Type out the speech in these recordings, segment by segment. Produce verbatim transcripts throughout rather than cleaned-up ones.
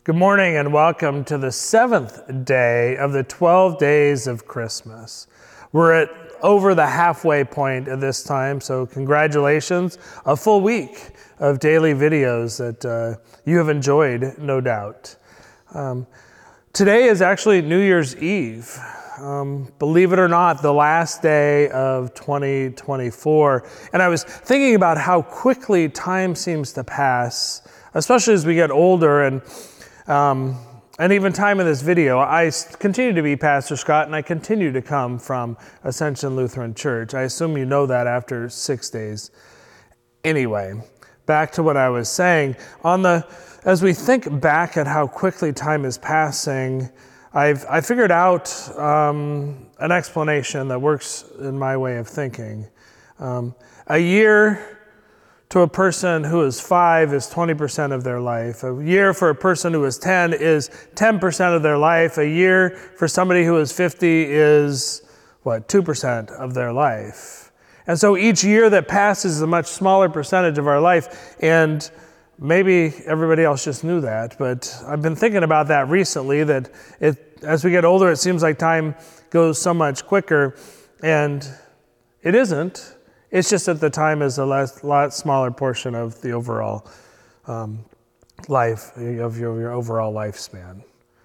Good morning and welcome to the seventh day of the twelve days of Christmas. We're at over the halfway point at this time, so congratulations. A full week of daily videos that uh, you have enjoyed, no doubt. Um, today is actually New Year's Eve. Um, believe it or not, the last day of twenty twenty-four. And I was thinking about how quickly time seems to pass, especially as we get older, and um, and even time in this video. I continue to be Pastor Scott, and I continue to come from Ascension Lutheran Church. I assume you know that after six days. Anyway, back to what I was saying. On the as we think back at how quickly time is passing, I've I figured out um, an explanation that works in my way of thinking. Um, a year to a person who is five is twenty percent of their life. A year for a person who is ten is ten percent of their life. A year for somebody who is fifty is, what, two percent of their life. And so each year that passes is a much smaller percentage of our life. And maybe everybody else just knew that, but I've been thinking about that recently, that it, as we get older, it seems like time goes so much quicker, and it isn't. It's just that the time is a less, lot smaller portion of the overall um, life, of your, your overall lifespan.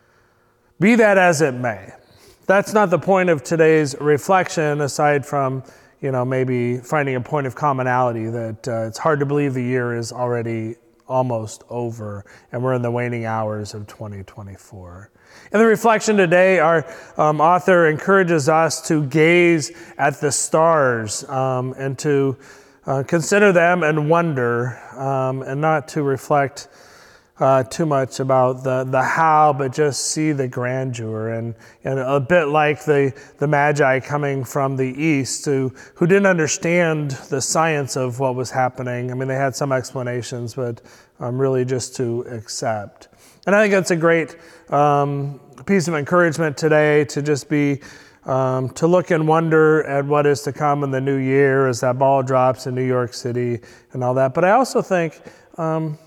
Be that as it may, that's not the point of today's reflection, aside from, you know, maybe finding a point of commonality that uh, it's hard to believe the year is already almost over, and we're in the waning hours of twenty twenty-four. In the reflection today, our um, author encourages us to gaze at the stars um, and to uh, consider them and wonder, um, and not to reflect uh, too much about the, the how, but just see the grandeur. And, and a bit like the, the Magi coming from the east who, who didn't understand the science of what was happening. I mean, they had some explanations, but um, really just to accept. And I think that's a great um, piece of encouragement today, to just be, um, to look and wonder at what is to come in the new year as that ball drops in New York City and all that. But I also think um,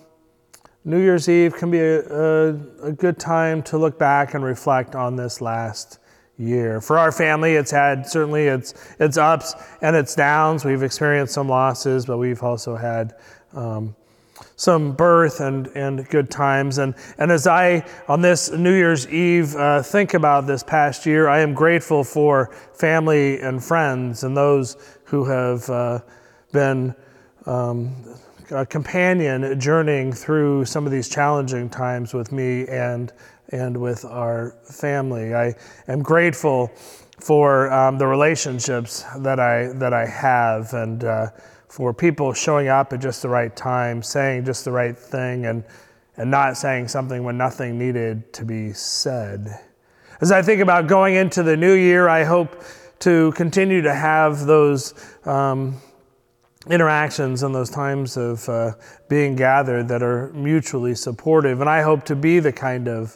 New Year's Eve can be a, a, a good time to look back and reflect on this last year. For our family, it's had certainly its its ups and its downs. We've experienced some losses, but we've also had um, some birth and, and good times. And, and as I, on this New Year's Eve, uh, think about this past year, I am grateful for family and friends and those who have uh, been um, a companion journeying through some of these challenging times with me and and with our family. I am grateful for um, the relationships that I that I have, and uh, for people showing up at just the right time, saying just the right thing, and and not saying something when nothing needed to be said. As I think about going into the new year, I hope to continue to have those um, interactions and those times of uh, being gathered that are mutually supportive. And I hope to be the kind of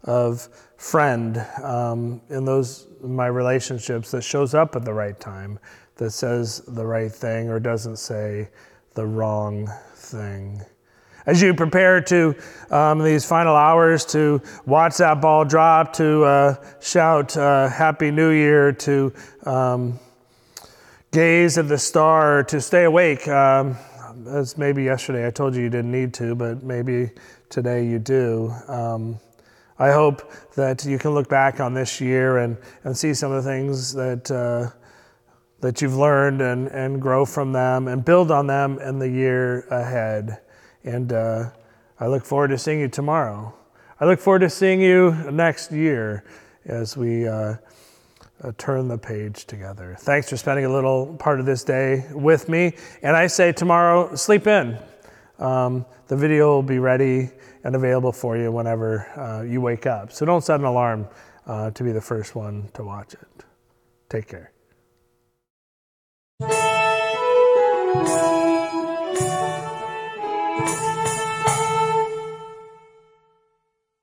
of friend um, in those in my relationships that shows up at the right time, that says the right thing or doesn't say the wrong thing. As you prepare to, um, these final hours, to watch that ball drop, to uh, shout uh, Happy New Year, to um, gaze at the star, to stay awake. Um, as maybe yesterday I told you you didn't need to, but maybe today you do. Um, I hope that you can look back on this year and, and see some of the things that uh, that you've learned and, and grow from them and build on them in the year ahead. And uh, I look forward to seeing you tomorrow. I look forward to seeing you next year as we uh, uh, turn the page together. Thanks for spending a little part of this day with me. And I say tomorrow, sleep in. Um, the video will be ready and available for you whenever uh, you wake up. So don't set an alarm uh, to be the first one to watch it. Take care. Thank you.